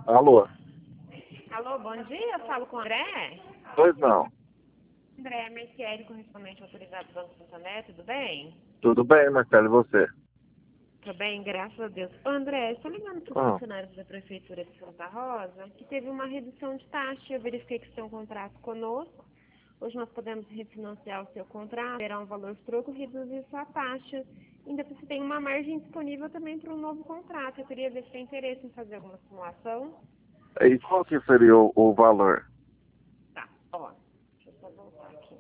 Alô? Alô, bom dia, eu falo com o André. Pois não. André, Mercieri, correspondente autorizado do Banco Santander, tudo bem? Tudo bem, Marcelo, e você? Tudo bem, graças a Deus. Ô, André, estou ligando para os Ah, funcionários da Prefeitura de Santa Rosa, que teve uma redução de taxa. Eu verifiquei que você tem um contrato conosco. Hoje nós podemos refinanciar o seu contrato, terá um valor troco, reduzir sua taxa. Ainda você tem uma margem disponível também para um novo contrato. Eu queria ver se tem interesse em fazer alguma simulação. e qual que seria o valor? Tá, ó, deixa eu só voltar aqui.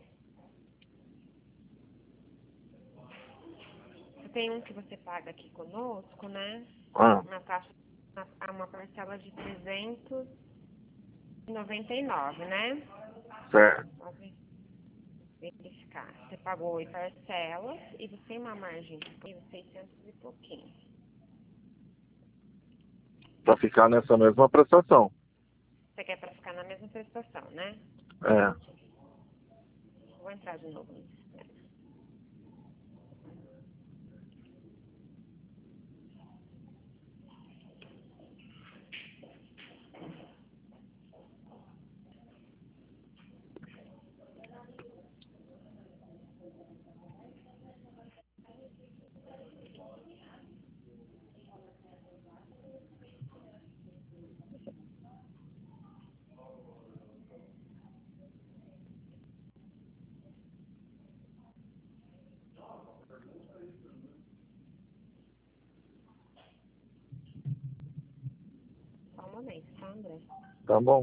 Tem um que você paga aqui conosco, né? Ah, Uma taxa, uma parcela de 399, né? certo. Pode verificar. Você pagou 8 parcelas e você tem uma margem de 600 e pouquinho. Pra ficar nessa mesma prestação. Você quer para ficar na mesma prestação, né? É. Vou entrar de novo no sistema. Só um momento, tá, André? Tá bom.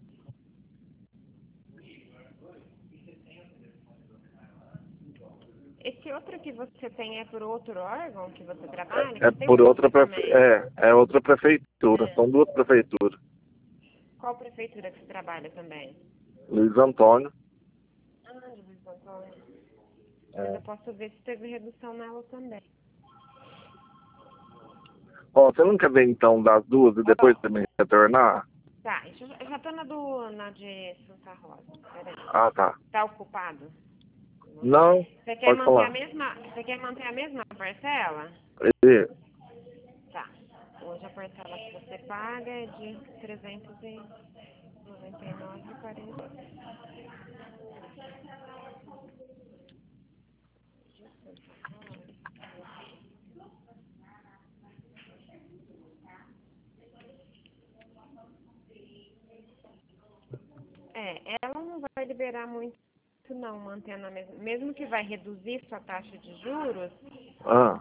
Esse outro que você tem é por outro órgão que você trabalha? É Que tem por um outra outro também. é outra prefeitura. É. São duas prefeituras. Qual prefeitura que você trabalha também? Luiz Antônio. Ah, de Luiz Antônio. Mas É. eu posso ver se teve redução nela também. Ó, você não quer ver então das duas e depois Ó, também retornar? tá, eu já tô na de Santa Rosa. Peraí. Ah, tá. Tá ocupado? Não, Você quer pode manter a falar. mesma. Você quer manter a mesma parcela? E, Tá. Hoje a parcela que você paga é de 399,40. É, ela não vai liberar muito não, mantendo a mesma. Mesmo que vai reduzir sua taxa de juros, ah,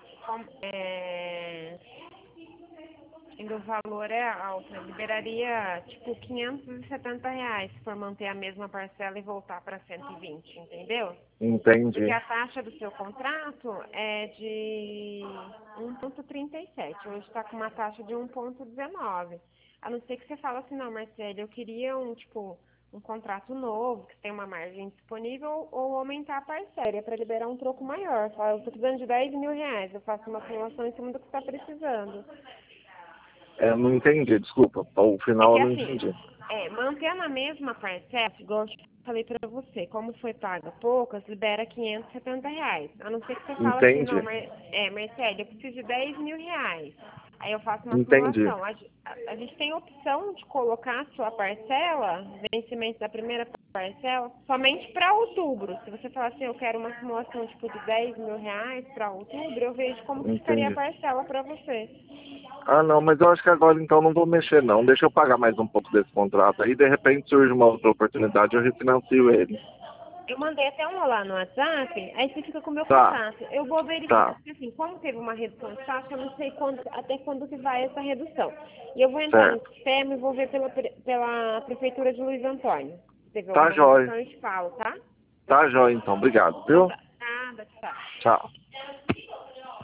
é, ainda o valor é alto, né? Liberaria tipo R$ 570 se for manter a mesma parcela e voltar para 120, entendeu? Porque entendi. a taxa do seu contrato é de 1,37. Hoje está com uma taxa de 1,19. A não ser que você fale assim, não, Marcelo, eu queria um contrato novo, que tem uma margem disponível, ou aumentar a parcela para liberar um troco maior. Fala, eu estou precisando de R$ 10.000, eu faço uma simulação em cima do que está precisando. É, não entendi, desculpa. O É final que eu não assim, entendi. mantendo a mesma parcela, igual eu falei pra você, como foi paga poucas, libera R$ 570. A não ser que você fala assim, não, Entendi. Marcelo, eu preciso de R$ 10.000. Aí eu faço uma Entendi. simulação. A gente tem a opção de colocar a sua parcela, vencimento da primeira parcela, somente para outubro. Se você falar assim, eu quero uma simulação tipo de R$ 10.000 para outubro, eu vejo como que ficaria a Entendi. parcela para você. Ah, não, mas eu acho que agora então não vou mexer não. Deixa eu pagar mais um pouco desse contrato. Aí de repente surge uma outra oportunidade, eu refinancio ele. Eu mandei até um lá no WhatsApp, aí você fica com o meu Tá, contato. Eu vou verificar, tá, porque assim, como teve uma redução de taxa, eu não sei até quando que vai essa redução. E eu vou entrar no certo. sistema e vou ver pela Prefeitura de Luiz Antônio. Se teve Tá alguma jóia. redução, eu te falo, tá? Tá jóia então. Obrigado, Então viu? tá. Nada, tchau. Tchau.